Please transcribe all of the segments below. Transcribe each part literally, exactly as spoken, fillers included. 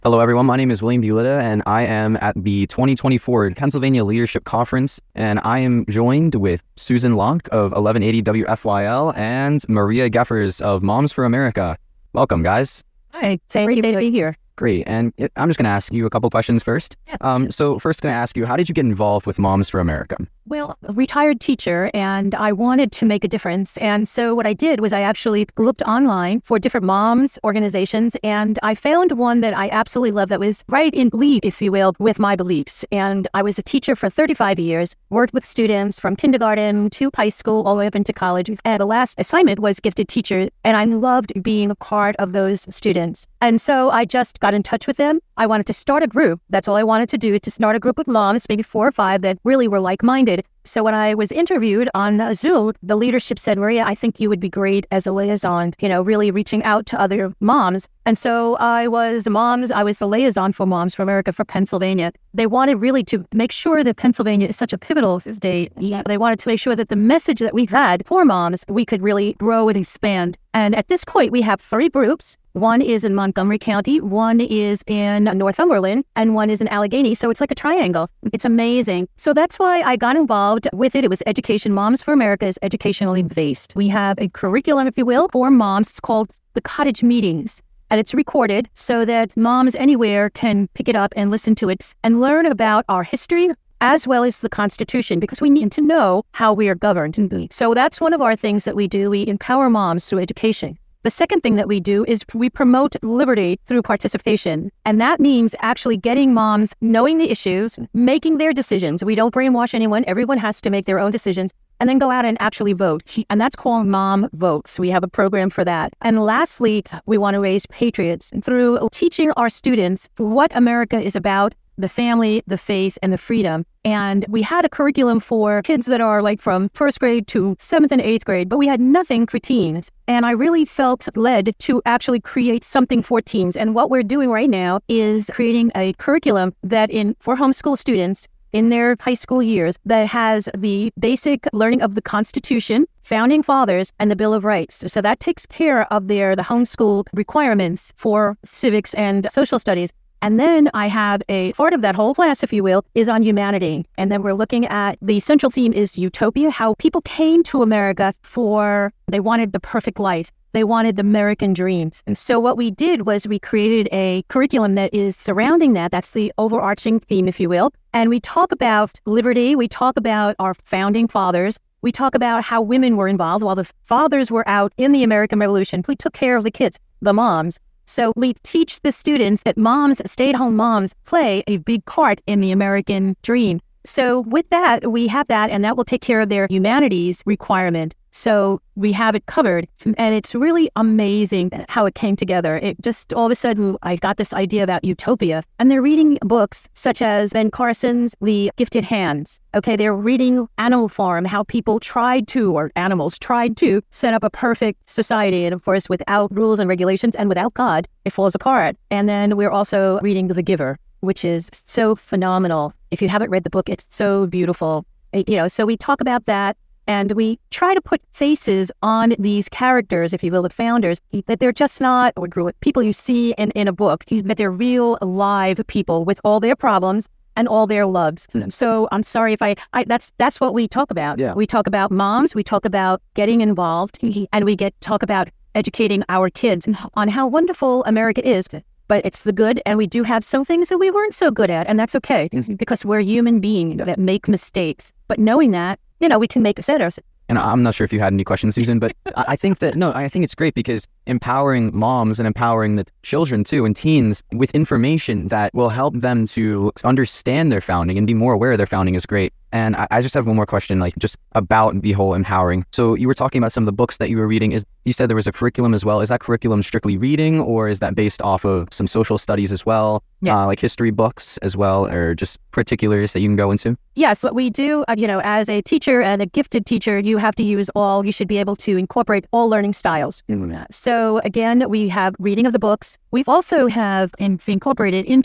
Hello, everyone. My name is William Bulita, and I am at the twenty twenty-four Pennsylvania Leadership Conference, and I am joined with Susan Locke of eleven eighty W F Y L and Maria Geffers of Moms for America. Welcome, guys. Hi, it's a great day to be here. Great. And it, I'm just going to ask you a couple questions first. Yeah. Um, so first, going to ask you, how did you get involved with Moms for America? Well, a retired teacher, and I wanted to make a difference. And so what I did was I actually looked online for different moms organizations, and I found one that I absolutely loved that was right in league, if you will, with my beliefs. And I was a teacher for thirty-five years, worked with students from kindergarten to high school, all the way up into college. And the last assignment was gifted teacher, and I loved being a part of those students. And so I just got in touch with them. I wanted to start a group. That's all I wanted to do, to start a group of moms, maybe four or five that really were like-minded. So when I was interviewed on Zoom, the leadership said, Maria, I think you would be great as a liaison, you know, really reaching out to other moms. And so I was moms, I was the liaison for Moms for America for Pennsylvania. They wanted really to make sure that Pennsylvania is such a pivotal state. Yeah. They wanted to make sure that the message that we had for moms, we could really grow and expand. And at this point, we have three groups. One is in Montgomery County, one is in Northumberland, and one is in Allegheny. So it's like a triangle. It's amazing. So that's why I got involved with it. It was education. Moms for America is educationally based. We have a curriculum, if you will, for moms. It's called the Cottage Meetings. And it's recorded so that moms anywhere can pick it up and listen to it and learn about our history as well as the Constitution, because we need to know how we are governed. So that's one of our things that we do. We empower moms through education. The second thing that we do is we promote liberty through participation. And that means actually getting moms knowing the issues, making their decisions. We don't brainwash anyone. Everyone has to make their own decisions and then go out and actually vote. And that's called Mom Votes. We have a program for that. And lastly, we want to raise patriots through teaching our students what America is about, the family, the faith, and the freedom. And we had a curriculum for kids that are like from first grade to seventh and eighth grade, but we had nothing for teens. And I really felt led to actually create something for teens. And what we're doing right now is creating a curriculum that in for homeschool students in their high school years that has the basic learning of the Constitution, Founding Fathers, and the Bill of Rights. So that takes care of their the homeschool requirements for civics and social studies. And then I have a part of that whole class, if you will, is on humanity. And then we're looking at the central theme is utopia, how people came to America for, they wanted the perfect life. They wanted the American dream. And so what we did was we created a curriculum that is surrounding that. That's the overarching theme, if you will. And we talk about liberty. We talk about our founding fathers. We talk about how women were involved while the fathers were out in the American Revolution. We took care of the kids, the moms. So we teach the students that moms, stay-at-home moms, play a big part in the American dream. So with that, we have that, and that will take care of their humanities requirement. So we have it covered, and it's really amazing how it came together. It just, all of a sudden, I got this idea about utopia, and they're reading books such as Ben Carson's The Gifted Hands. Okay, they're reading Animal Farm, how people tried to, or animals tried to, set up a perfect society. And of course, without rules and regulations and without God, it falls apart. And then we're also reading The Giver, which is so phenomenal. If you haven't read the book, it's so beautiful. You know, so we talk about that. And we try to put faces on these characters, if you will, the founders, that they're just not or people you see in, in a book, that they're real, live people with all their problems and all their loves. Mm. So I'm sorry if I, I, that's that's what we talk about. Yeah. We talk about moms, we talk about getting involved, and we get talk about educating our kids on how wonderful America is. But it's the good, and we do have some things that we weren't so good at, and that's okay, mm-hmm. because we're human beings that make mistakes. But knowing that, you know, we can make better. And I'm not sure if you had any questions, Susan, but I think that, no, I think it's great because empowering moms and empowering the children too and teens with information that will help them to understand their founding and be more aware of their founding is great. And I, I just have one more question, like just about the whole empowering. So you were talking about some of the books that you were reading. Is you said there was a curriculum as well. Is that curriculum strictly reading, or is that based off of some social studies as well? Yeah. Uh, like history books as well, or just particulars that you can go into? Yes, what we do, uh, you know, as a teacher and a gifted teacher, you have to use all, you should be able to incorporate all learning styles. Mm-hmm. So again, we have reading of the books. We've also have incorporated into it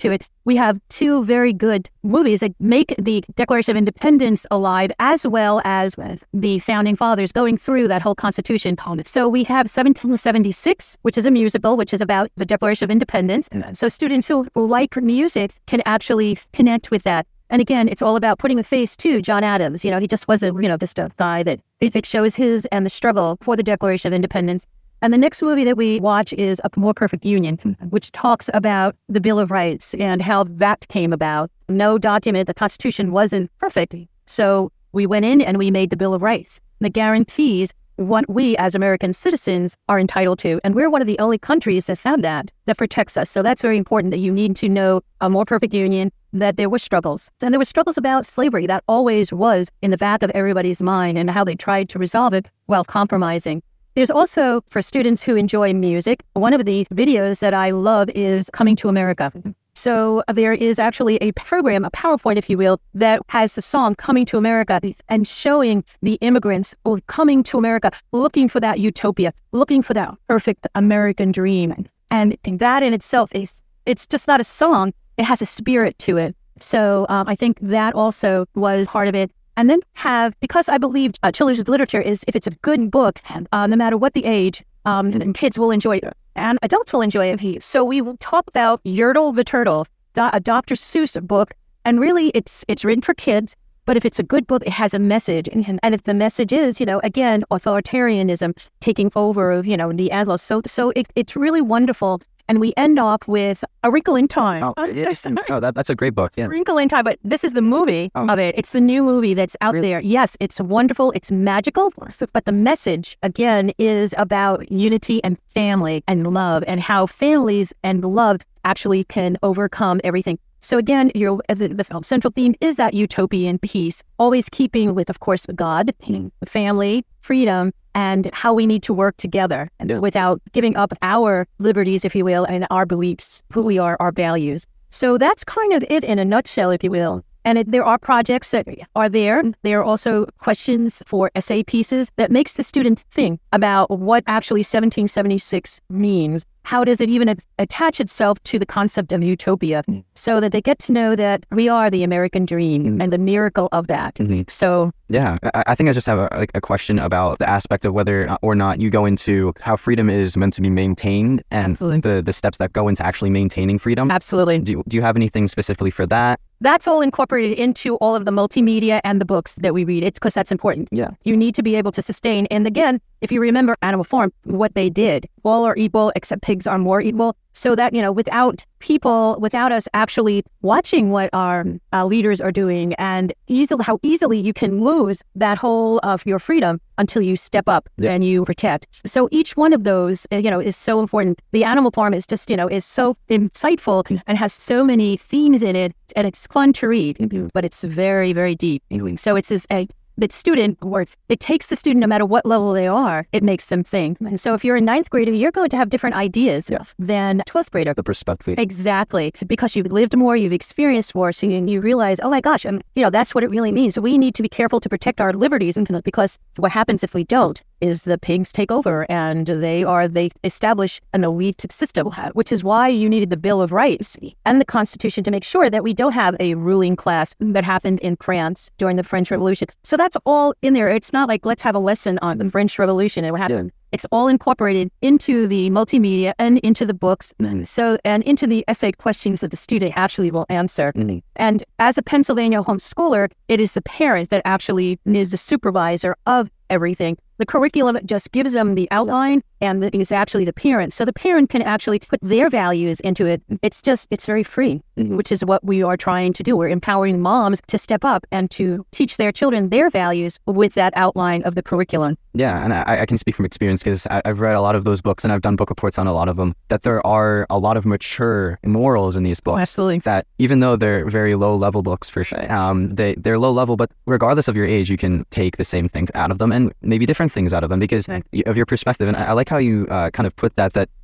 we have two very good movies that make the Declaration of Independence alive, as well as the Founding Fathers going through that whole Constitution. So we have seventeen seventy-six, which is a musical, which is about the Declaration of Independence. So students who like music can actually connect with that. And again, it's all about putting a face to John Adams. You know, he just wasn't, you know, just a guy that it shows his and the struggle for the Declaration of Independence. And the next movie that we watch is A More Perfect Union, which talks about the Bill of Rights and how that came about. No document, the Constitution wasn't perfect. So we went in and we made the Bill of Rights that guarantees what we as American citizens are entitled to. And we're one of the only countries that have that, that protects us. So that's very important, that you need to know A More Perfect Union, that there were struggles. And there were struggles about slavery. That always was in the back of everybody's mind, and how they tried to resolve it while compromising. There's also, for students who enjoy music, one of the videos that I love is Coming to America. So uh, there is actually a program, a PowerPoint, if you will, that has the song Coming to America and showing the immigrants coming to America, looking for that utopia, looking for that perfect American dream. And that in itself is, it's just not a song, it has a spirit to it. So um, I think that also was part of it. And then have, because I believe uh, children's literature is, if it's a good book, uh, no matter what the age, um, kids will enjoy it and adults will enjoy it. So we will talk about Yertle the Turtle, a Doctor Seuss book, and really it's it's written for kids, but if it's a good book, it has a message. And, and if the message is, you know, again, authoritarianism taking over, you know, the Atlas. So, so it, it's really wonderful. And we end off with A Wrinkle in Time. Oh, yes. oh that, that's a great book. Yeah. Wrinkle in Time, but this is the movie oh. of it. It's the new movie that's out really? there. Yes, it's wonderful. It's magical. But the message, again, is about unity and family and love, and how families and love actually can overcome everything. So again, your the, the central theme is that utopian peace, always keeping with, of course, God, family, freedom, and how we need to work together yeah. without giving up our liberties, if you will, and our beliefs, who we are, our values. So that's kind of it in a nutshell, if you will. And it, there are projects that are there. There are also questions for essay pieces that makes the student think about what actually seventeen seventy-six means. How does it even a- attach itself to the concept of utopia, mm. so that they get to know that we are the American dream mm. and the miracle of that. Mm-hmm. So yeah, I, I think I just have a, a question about the aspect of whether or not you go into how freedom is meant to be maintained, and the, the steps that go into actually maintaining freedom. Absolutely. Do, do you have anything specifically for that? That's all incorporated into all of the multimedia and the books that we read. It's because that's important. Yeah. You need to be able to sustain. And again, if you remember Animal Farm, what they did, all are equal except pigs are more equal. So that, you know, without people, without us actually watching what our uh, leaders are doing, and easily, how easily you can lose that whole of your freedom until you step up yeah. and you protect. So each one of those, you know, is so important. The Animal Farm is just, you know, is so insightful and has so many themes in it, and it's fun to read, mm-hmm. but it's very, very deep. Mm-hmm. So it's this, a, the student, or it takes the student, no matter what level they are, it makes them think. And so if you're a ninth grader, you're going to have different ideas yeah. than a twelfth grader. The perspective. Exactly. Because you've lived more, you've experienced more, so you, you realize, oh my gosh, and you know, that's what it really means. So we need to be careful to protect our liberties, because what happens if we don't is the pigs take over, and they are, they establish an elite system, which is why you needed the Bill of Rights and the Constitution to make sure that we don't have a ruling class that happened in France during the French Revolution. So that's all in there. It's not like, let's have a lesson on the French Revolution and what happened. Yeah. It's all incorporated into the multimedia and into the books. Mm-hmm. So, and into the essay questions that the student actually will answer. Mm-hmm. And as a Pennsylvania homeschooler, it is the parent that actually is the supervisor of everything. The curriculum just gives them the outline, and it is actually the parent. So the parent can actually put their values into it. It's just, it's very free, mm-hmm. which is what we are trying to do. We're empowering moms to step up and to teach their children their values with that outline of the curriculum. Yeah, and I, I can speak from experience, because I've read a lot of those books, and I've done book reports on a lot of them, that there are a lot of mature morals in these books. Oh, absolutely. That even though they're very low-level books, for sure, um, they, they're low-level, but regardless of your age, you can take the same things out of them, and maybe different things out of them, because okay. of your perspective. And I, I like how you uh, kind of put that, that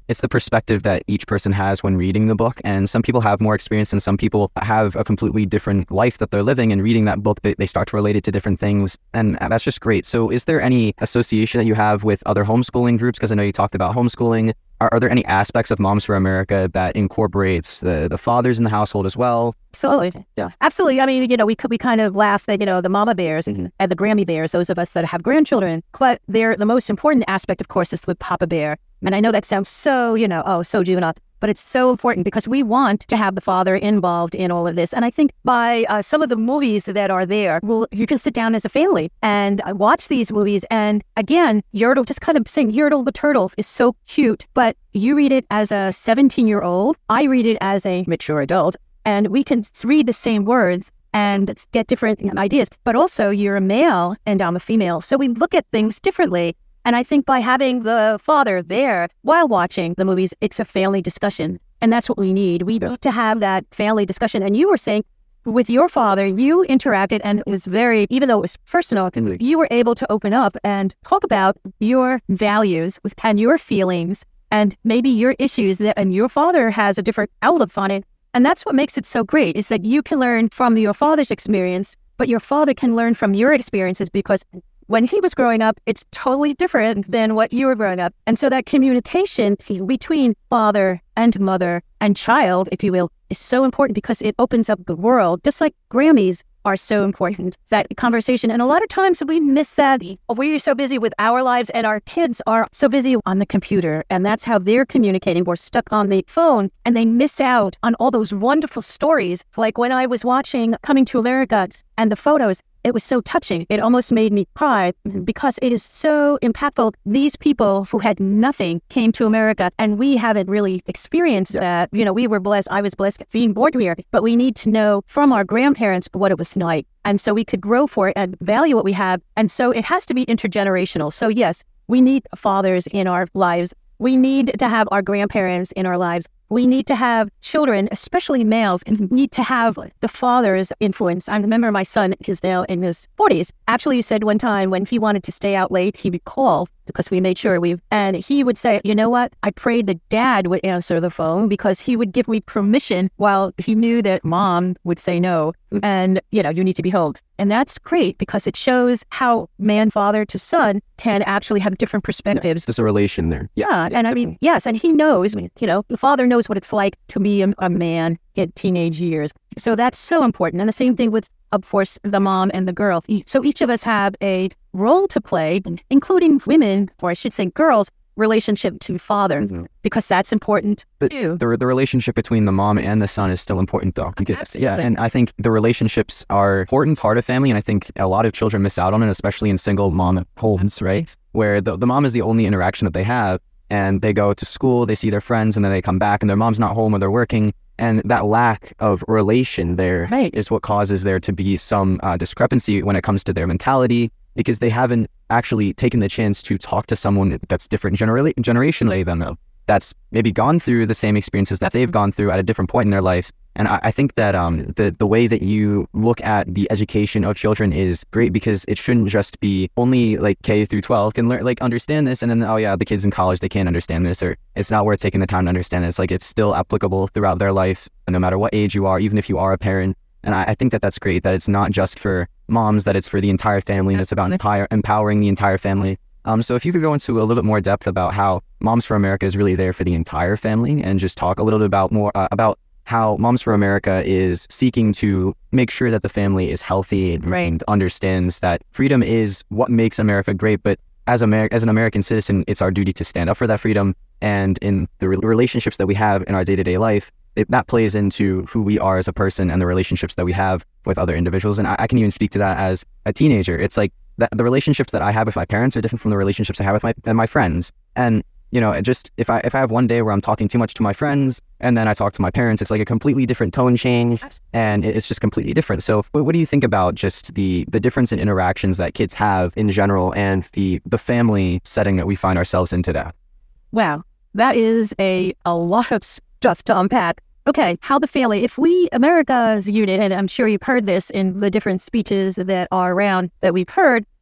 it's the perspective that each person has when reading the book. And some people have more experience and some people have a completely different life that they're living, and reading that book, they, they start to relate it to different things. And that's just great. So is there any association that you have with other homeschooling groups? Because I know you talked about homeschooling. Are, are there any aspects of Moms for America that incorporates the, the fathers in the household as well? Absolutely. Yeah. Absolutely. I mean, you know, we could, we kind of laugh that, you know, the mama bears Mm-hmm. and the Grammy bears, those of us that have grandchildren, but they're the most important aspect, of course, is the Papa Bear. And I know that sounds so, you know, oh, so juvenile, but it's so important because we want to have the father involved in all of this. And I think by uh, some of the movies that are there, well, you can sit down as a family and uh, watch these movies. And again, Yertle, just kind of saying Yertle the turtle is so cute, but you read it as a seventeen-year-old, I read it as a mature adult, and we can read the same words and get different ideas. But also, you're a male and I'm a female, so we look at things differently. And I think by having the father there while watching the movies, it's a family discussion. And that's what we need. We need to have that family discussion. And you were saying with your father, you interacted and it was very, even though it was personal, you were able to open up and talk about your values and your feelings and maybe your issues that, and your father has a different outlook on it. And that's what makes it so great, is that you can learn from your father's experience, but your father can learn from your experiences, because when he was growing up, it's totally different than what you were growing up. And so that communication between father and mother and child, if you will, is so important because it opens up the world, just like Grammys are so important, that conversation. And a lot of times we miss that. We're so busy with our lives and our kids are so busy on the computer, and that's how they're communicating. We're stuck on the phone and they miss out on all those wonderful stories. Like when I was watching Coming to America and the photos, it was so touching. It almost made me cry because it is so impactful. These people who had nothing came to America, and we haven't really experienced yeah. that. You know, we were blessed. I was blessed being born here, but we need to know from our grandparents what it was like. And so we could grow for it and value what we have. And so it has to be intergenerational. So yes, we need fathers in our lives. We need to have our grandparents in our lives. We need to have children, especially males, and need to have the father's influence. I remember my son, who's now in his forties, actually said one time when he wanted to stay out late, he would call because we made sure we, and he would say, you know what? I prayed that dad would answer the phone because he would give me permission while he knew that mom would say no. And, you know, you need to be home. And that's great because it shows how man, father to son can actually have different perspectives. Yeah, there's a relation there. Yeah. yeah and I mean, yes. And he knows, you know, the father knows what it's like to be a, a man in teenage years. So that's so important. And the same thing with, of course, the mom and the girl. So each of us have a role to play, including women, or I should say girls, relationship to father, mm-hmm. because that's important but too. The, the relationship between the mom and the son is still important though. Because, Absolutely. Yeah, and I think the relationships are an important part of family, and I think a lot of children miss out on it, especially in single mom homes, right? Where the, the mom is the only interaction that they have, and they go to school, they see their friends, and then they come back and their mom's not home or they're working. And that lack of relation there right. is what causes there to be some uh, discrepancy when it comes to their mentality, because they haven't actually taken the chance to talk to someone that's different genera- generationally than them, that's maybe gone through the same experiences that they've gone through at a different point in their life. And I, I think that um, the, the way that you look at the education of children is great, because it shouldn't just be only like K through twelve can learn, like understand this, and then, oh yeah, the kids in college, they can't understand this, or it's not worth taking the time to understand this. Like, it's still applicable throughout their life, no matter what age you are, even if you are a parent. And I, I think that that's great, that it's not just for moms, that it's for the entire family, and it's about empower, empowering the entire family. Um, so if you could go into a little bit more depth about how Moms for America is really there for the entire family, and just talk a little bit about more uh, about how Moms for America is seeking to make sure that the family is healthy and, right. and understands that freedom is what makes America great. But as, Amer- as an American citizen, it's our duty to stand up for that freedom. And in the re- relationships that we have in our day-to-day life, it, that plays into who we are as a person and the relationships that we have with other individuals. And I, I can even speak to that as a teenager. It's like that the relationships that I have with my parents are different from the relationships I have with my and my friends. And you know, it just if I if I have one day where I'm talking too much to my friends and then I talk to my parents, it's like a completely different tone change, and it's just completely different. So what, what do you think about just the the difference in interactions that kids have in general, and the the family setting that we find ourselves in today? Wow, that is a a lot of stuff to unpack. Okay, how the family, if we, America's unit, and I'm sure you've heard this in the different speeches that are around that we've heard,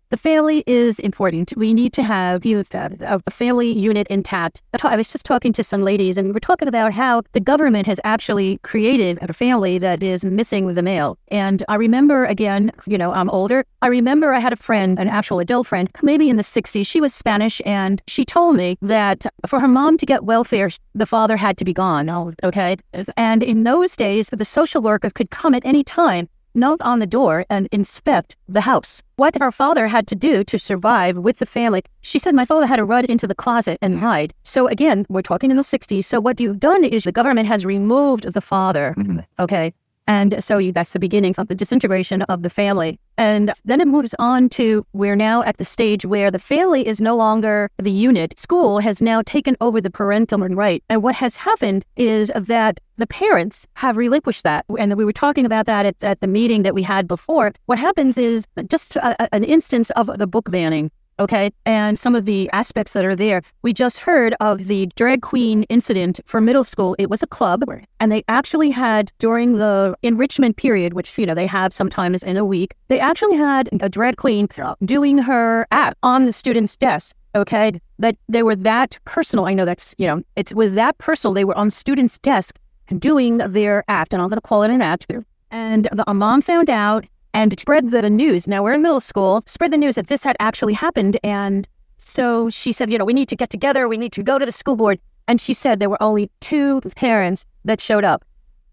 The family is important. We need to have you know, a family unit intact. I was just talking to some ladies, and we were talking about how the government has actually created a family that is missing the male. And I remember, again, you know, I'm older. I remember I had a friend, an actual adult friend, maybe in the sixties. She was Spanish, and she told me that for her mom to get welfare, the father had to be gone. Oh, okay. And in those days, the social worker could come at any time, knock on the door, and inspect the house. What her father had to do to survive with the family, she said my father had to run into the closet and hide. So again, we're talking in the sixties. So what you've done is the government has removed the father, mm-hmm. okay? And so you, that's the beginning of the disintegration of the family. And then it moves on to we're now at the stage where the family is no longer the unit. School has now taken over the parental right. And what has happened is that the parents have relinquished that. And we were talking about that at, at the meeting that we had before. What happens is just a, an instance of the book banning. Okay, and some of the aspects that are there. We just heard of the drag queen incident for middle school. It was a club, and they actually had, during the enrichment period, which, you know, they have sometimes in a week, they actually had a drag queen doing her act on the student's desk. Okay, that they were that personal. I know that's, you know, it was that personal. They were on student's desk doing their act, and I'm going to call it an act. And the, a mom found out and spread the news. Now we're in middle school, spread the news that this had actually happened. And so she said, you know, we need to get together. We need to go to the school board. And she said there were only two parents that showed up.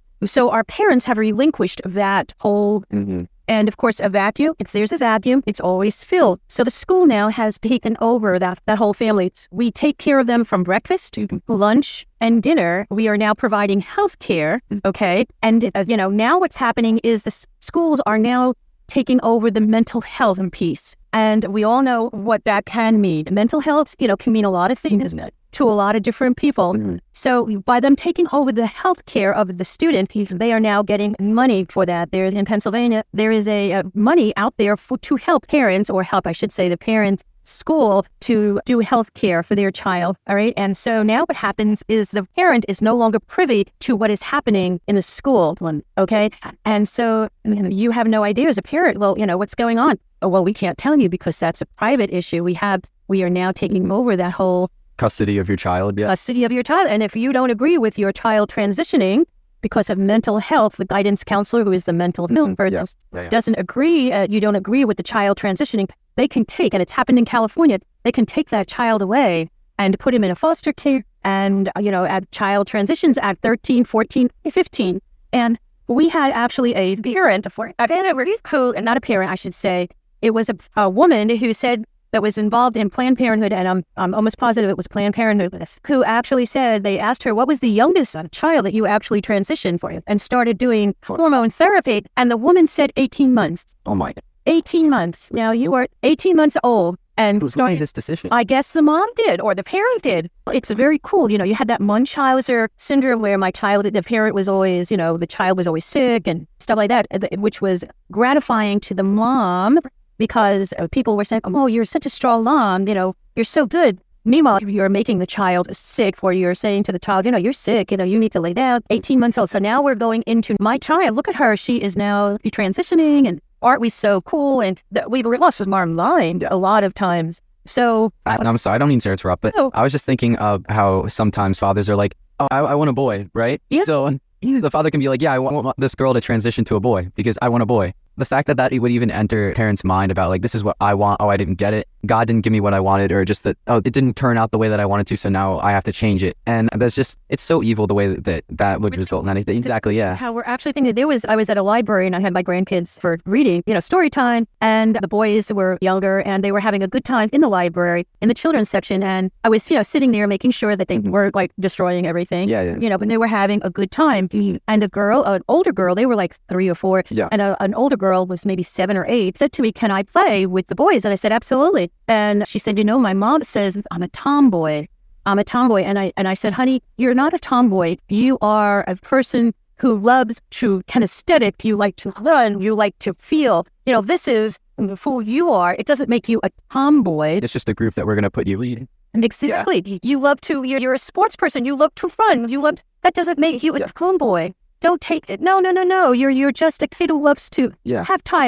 So our parents have relinquished that whole, mm-hmm. and of course, a vacuum. If there's a vacuum, it's always filled. So the school now has taken over that, that whole family. We take care of them from breakfast to lunch and dinner. We are now providing health care, okay? And, uh, you know, now what's happening is the s- schools are now taking over the mental health piece. And we all know what that can mean. Mental health, you know, can mean a lot of things, isn't it? To a lot of different people. Mm-hmm. So by them taking over the health care of the student, they are now getting money for that. There's in Pennsylvania, there is a, a money out there for, to help parents, or help, I should say, the parents' school to do health care for their child. All right. And so now what happens is the parent is no longer privy to what is happening in the school. Okay. And so you know, you have no idea as a parent, well, you know, what's going on? Oh, well, we can't tell you because that's a private issue. We have, we are now taking over that whole custody of your child. Yeah. Custody of your child. And if you don't agree with your child transitioning because of mental health, the guidance counselor, who is the mental health person, yeah. Yeah, yeah. doesn't agree, uh, you don't agree with the child transitioning, they can take, and it's happened in California, they can take that child away and put him in a foster care. And, you know, at child transitions at thirteen, fourteen, fifteen. And we had actually a parent, a parent who, and not a parent, I should say, it was a, a woman who said, that was involved in Planned Parenthood, and I'm, I'm almost positive it was Planned Parenthood, who actually said, they asked her, what was the youngest child that you actually transitioned for, and started doing hormone therapy, and the woman said eighteen months. Oh my. eighteen months. Now, you are eighteen months old, and who's made this decision? I guess the mom did, or the parent did. It's very cool. You know, you had that Munchausen syndrome where my child, the parent was always, you know, the child was always sick and stuff like that, which was gratifying to the mom, because people were saying, oh, you're such a strong mom, you know, you're so good. Meanwhile, you're making the child sick, or you're saying to the child, you know, you're sick, you know, you need to lay down, eighteen months old. So now we're going into my child. Look at her. She is now transitioning, and aren't we so cool? And th- we've lost our mind a lot of times. So I, I'm sorry, I don't mean to interrupt, but no. I was just thinking of how sometimes fathers are like, oh, I, I want a boy, right? Yeah. So the father can be like, yeah, I want, want this girl to transition to a boy because I want a boy. The fact that that would even enter parents' mind about like, this is what I want. Oh, I didn't get it. God didn't give me what I wanted, or just that, oh, it didn't turn out the way that I wanted to. So now I have to change it. And that's just, it's so evil the way that that, that would result in anything. Exactly. Yeah. How we're actually thinking, there was, I was at a library and I had my grandkids for reading, you know, story time. And the boys were younger and they were having a good time in the library, in the children's section. And I was, you know, sitting there making sure that they weren't like destroying everything, yeah, yeah. you know, but they were having a good time. And a girl, an older girl, they were like three or four. Yeah. And a, an older girl was maybe seven or eight, said to me, can I play with the boys? And I said, absolutely. And she said, you know, my mom says I'm a tomboy. I'm a tomboy. And I and I said, honey, you're not a tomboy. You are a person who loves to kinesthetic. You like to run. You like to feel. You know, this is who you are. It doesn't make you a tomboy. It's just a group that we're going to put you in. And exactly. Yeah. You love to, you're, you're a sports person. You love to run. You love, that doesn't make you a tomboy. Don't take it. No, no, no, no. You're you're just a kid who loves to yeah. have tile and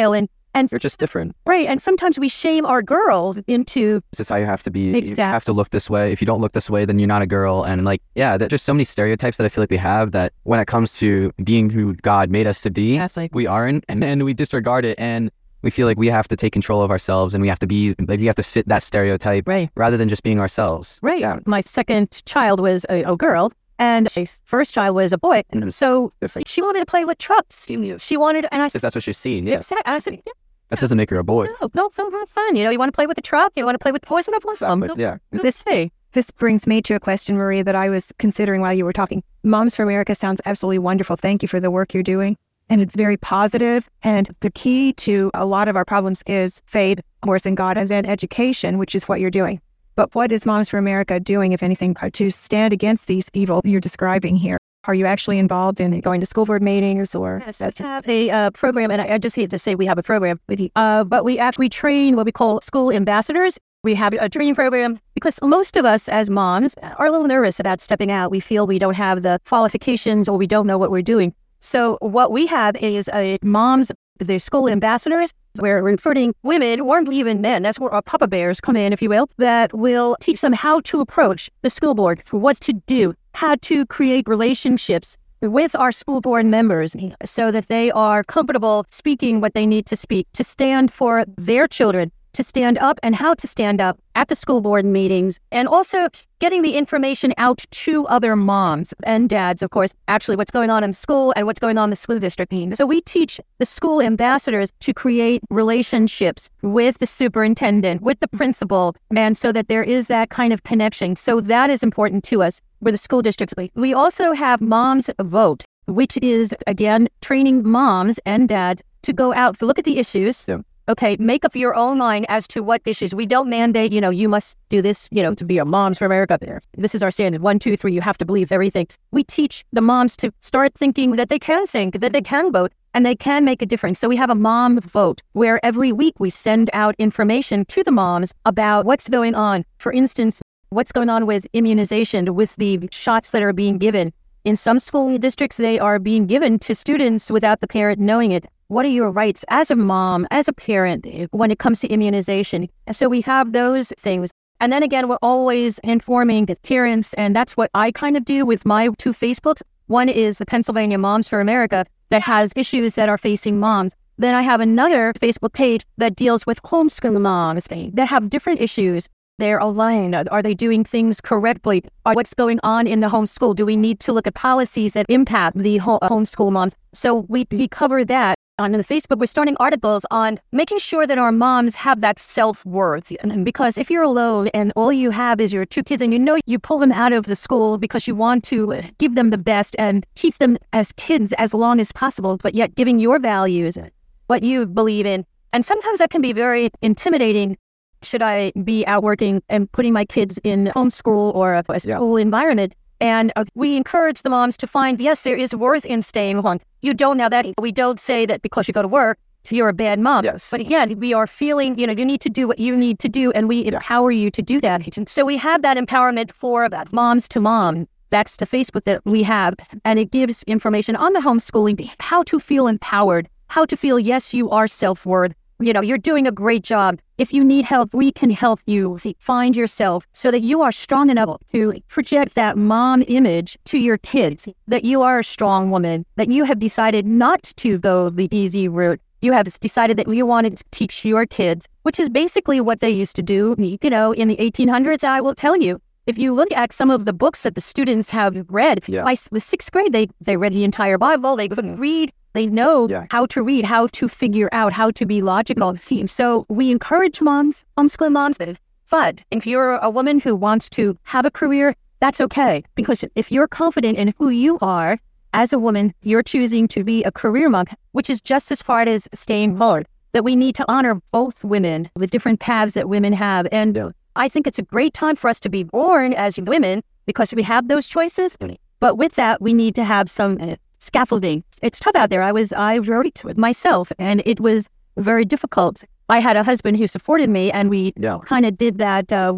And They're just different. right. And sometimes we shame our girls into This is how you have to be. Exactly. You have to look this way. If you don't look this way, then you're not a girl. And like, yeah, there's just so many stereotypes that I feel like we have that when it comes to being who God made us to be, That's like- we aren't, and then we disregard it. And we feel like we have to take control of ourselves and we have to be, like, we have to fit that stereotype Right. rather than just being ourselves. Right. Yeah. My second child was a, a girl, and my first child was a boy. Mhm. So she wanted to play with trucks. She wanted, and I Because said, that's what she's seeing. Yeah. exactly. And I said, yeah, That doesn't make her a boy. no, go, go have fun. You know, you want to play with the truck, you want to play with toys, and everyone. But yeah. This this brings me to a question, Marie, that I was considering while you were talking. Moms for America sounds absolutely wonderful. Thank you for the work you're doing. And it's very positive. And the key to a lot of our problems is faith, of course, in God, and then education, which is what you're doing. But what is Moms for America doing, if anything, to stand against these evil you're describing here? Are you actually involved in going to school board meetings or? Yes, we have a uh, program, and I, I just hate to say we have a program, uh, but we actually train what we call school ambassadors. We have a training program because most of us as moms are a little nervous about stepping out. We feel we don't have the qualifications or we don't know what we're doing. So what we have is a moms, the school ambassadors. We're recruiting women or even men. That's where our papa bears come in, if you will, that will teach them how to approach the school board, what to do, how to create relationships with our school board members so that they are comfortable speaking what they need to speak, to stand for their children, to stand up and how to stand up at the school board meetings, and also getting the information out to other moms and dads, of course, actually what's going on in school and what's going on in the school district. So we teach the school ambassadors to create relationships with the superintendent, with the principal, and so that there is that kind of connection. So that is important to us for the school districts. We also have Moms Vote, which is, again, training moms and dads to go out, look at the issues. Yeah. Okay, make up your own mind as to what issues. We don't mandate, you know, you must do this, you know, to be a Moms for America there. This is our standard. One, two, three, you have to believe everything. We teach the moms to start thinking that they can think, that they can vote, and they can make a difference. So we have a mom vote where every week we send out information to the moms about what's going on. For instance, what's going on with immunization, with the shots that are being given. In some school districts, they are being given to students without the parent knowing it. What are your rights as a mom, as a parent, when it comes to immunization? And so we have those things. And then again, we're always informing the parents, and that's what I kind of do with my two Facebooks. One is the Pennsylvania Moms for America that has issues that are facing moms. Then I have another Facebook page that deals with homeschool moms that have different issues. They're aligned. Are they doing things correctly? What's going on in the homeschool? Do we need to look at policies that impact the ho- homeschool moms? So we, we cover that. On the Facebook, we're starting articles on making sure that our moms have that self-worth. Because if you're alone and all you have is your two kids and you know you pull them out of the school because you want to give them the best and keep them as kids as long as possible, but yet giving your values, what you believe in. And sometimes that can be very intimidating. Should I be out working and putting my kids in homeschool or a, a school yeah. environment? And uh, we encourage the moms to find, yes, there is worth in staying home. You don't know that. We don't say that because you go to work, you're a bad mom. Yes. But again, we are feeling, you know, you need to do what you need to do, and we empower you to do that. So we have that empowerment for that moms to mom. That's the Facebook that we have. And it gives information on the homeschooling, how to feel empowered, how to feel, yes, you are self-worth. You know, you're doing a great job. If you need help, we can help you find yourself so that you are strong enough to project that mom image to your kids, that you are a strong woman, that you have decided not to go the easy route. You have decided that you wanted to teach your kids, which is basically what they used to do, you know, in the eighteen hundreds. I will tell you, if you look at some of the books that the students have read, yeah. by the sixth grade, they, they read the entire Bible, they couldn't read. They know yeah. how to read, how to figure out, how to be logical. So we encourage moms, homeschool moms, but if you're a woman who wants to have a career, that's okay. Because if you're confident in who you are as a woman, you're choosing to be a career mom, which is just as hard as staying home. That we need to honor both women, the different paths that women have. And yeah. I think it's a great time for us to be born as women because we have those choices. But with that, we need to have some scaffolding. It's tough out there. I was, I wrote it with myself and it was very difficult. I had a husband who supported me and we yeah. kind of did that, uh, what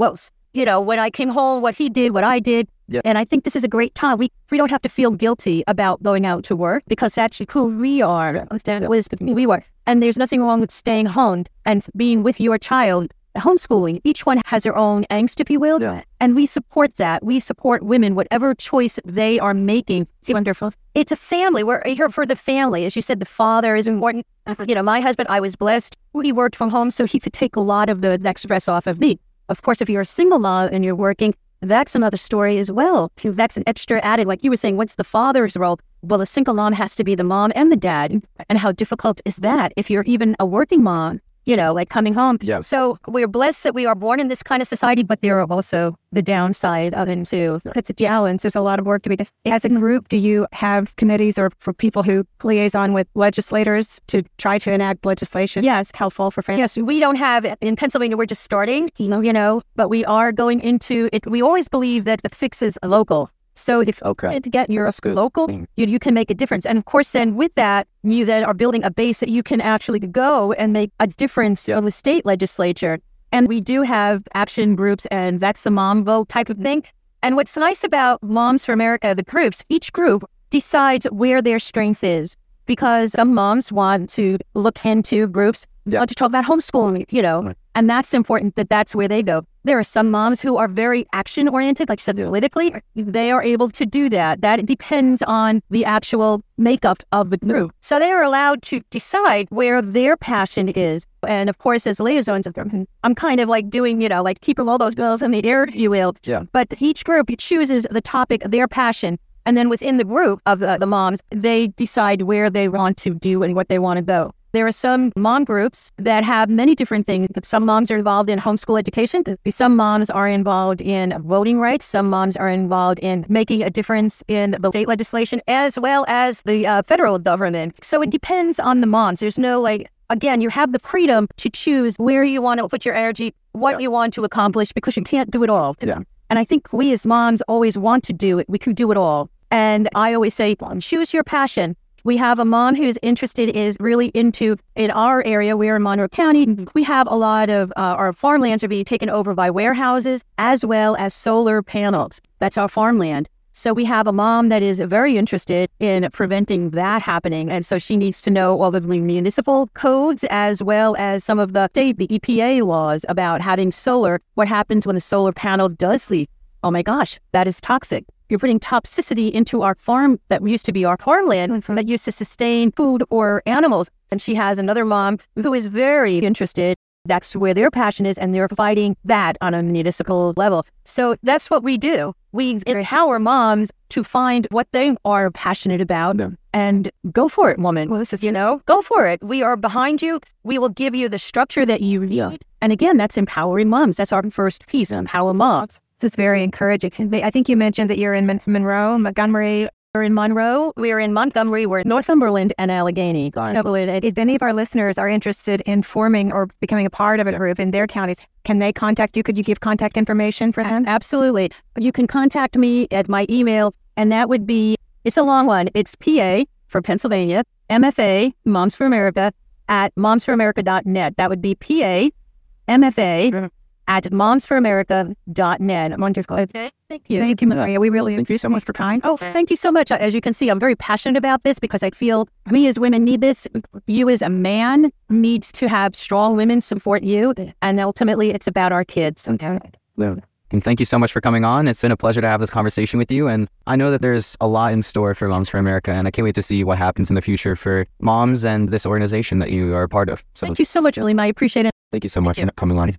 you know, when I came home, what he did, what I did. Yeah. And I think this is a great time. We we don't have to feel guilty about going out to work because that's who we are. That was who we were. And there's nothing wrong with staying home and being with your child. Homeschooling, each one has their own angst, if you will. Yeah. And we support that. We support women, whatever choice they are making. It's wonderful. It's a family. We're here for the family. As you said, the father is important. You know, my husband, I was blessed. He worked from home, so he could take a lot of the that stress off of me. Of course, if you're a single mom and you're working, that's another story as well. That's an extra added, like you were saying, what's the father's role? Well, a single mom has to be the mom and the dad. And how difficult is that if you're even a working mom? You know, like coming home. Yeah. So we're blessed that we are born in this kind of society, but there are also the downside of it too. It's a challenge. There's a lot of work to be done. As a group, do you have committees or for people who liaison with legislators to try to enact legislation? Yes. Helpful for families? Yes, we don't have, in Pennsylvania, we're just starting, you know, you know, but we are going into it. We always believe that the fix is local. So if Okay. you get your That's good. local, Mm. you, you can make a difference. And of course, then with that, you then are building a base that you can actually go and make a difference Yeah. on the state legislature. And we do have action groups, and that's the mom vote type of thing. And what's nice about Moms for America, the groups, each group decides where their strength is. Because some moms want to look into groups, Yeah. want to talk about homeschooling, you know, Right. and that's important that that's where they go. There are some moms who are very action oriented, like you said, politically. They are able to do that. That depends on the actual makeup of the group. So they are allowed to decide where their passion is. And of course, as liaisons, I'm kind of like doing, you know, like keeping all those bills in the air, if you will. Yeah. But each group chooses the topic, their passion. And then within the group of the, the moms, they decide where they want to do and what they want to go. There are some mom groups that have many different things. Some moms are involved in homeschool education. Some moms are involved in voting rights. Some moms are involved in making a difference in the state legislation as well as the uh, federal government. So it depends on the moms. There's no like, again, you have the freedom to choose where you want to put your energy, what Yeah. you want to accomplish, because you can't do it all. Yeah. And I think we as moms always want to do it. We can do it all. And I always say, choose your passion. We have a mom who's interested, is really into, in our area, we're in Monroe County, we have a lot of uh, our farmlands are being taken over by warehouses as well as solar panels. That's our farmland. So we have a mom that is very interested in preventing that happening. And so she needs to know all of the municipal codes as well as some of the state, the E P A laws about having solar. What happens when a solar panel does leak? Oh my gosh, that is toxic. You're putting toxicity into our farm that used to be our farmland mm-hmm. that used to sustain food or animals. And she has another mom who is very interested. That's where their passion is, and they're fighting that on a municipal level. So that's what we do. We empower moms to find what they are passionate about yeah. and go for it, woman. Well, this is, you know, go for it. We are behind you. We will give you the structure that you need. Yeah. And again, that's empowering moms. That's our first piece, empower moms. This is very encouraging. I think you mentioned that you're in Mon- Monroe, Montgomery. We're in Monroe. We're in Montgomery. We're in Northumberland and Allegheny. If any of our listeners are interested in forming or becoming a part of a group in their counties, can they contact you? Could you give contact information for them? Absolutely. You can contact me at my email, and that would be, it's a long one. It's P A for Pennsylvania, M F A, Moms for America, at moms for america dot net. That would be P A, M F A, at moms for america dot net. Wonderful. Okay. Thank you. Thank you, Maria. We really thank you so much for time. Oh, thank you so much. As you can see, I'm very passionate about this because I feel we as women need this. You as a man needs to have strong women support you. And ultimately, it's about our kids. Yeah. And thank you so much for coming on. It's been a pleasure to have this conversation with you. And I know that there's a lot in store for Moms for America. And I can't wait to see what happens in the future for moms and this organization that you are a part of. So thank you so much, William. I appreciate it. Thank you so much for coming on.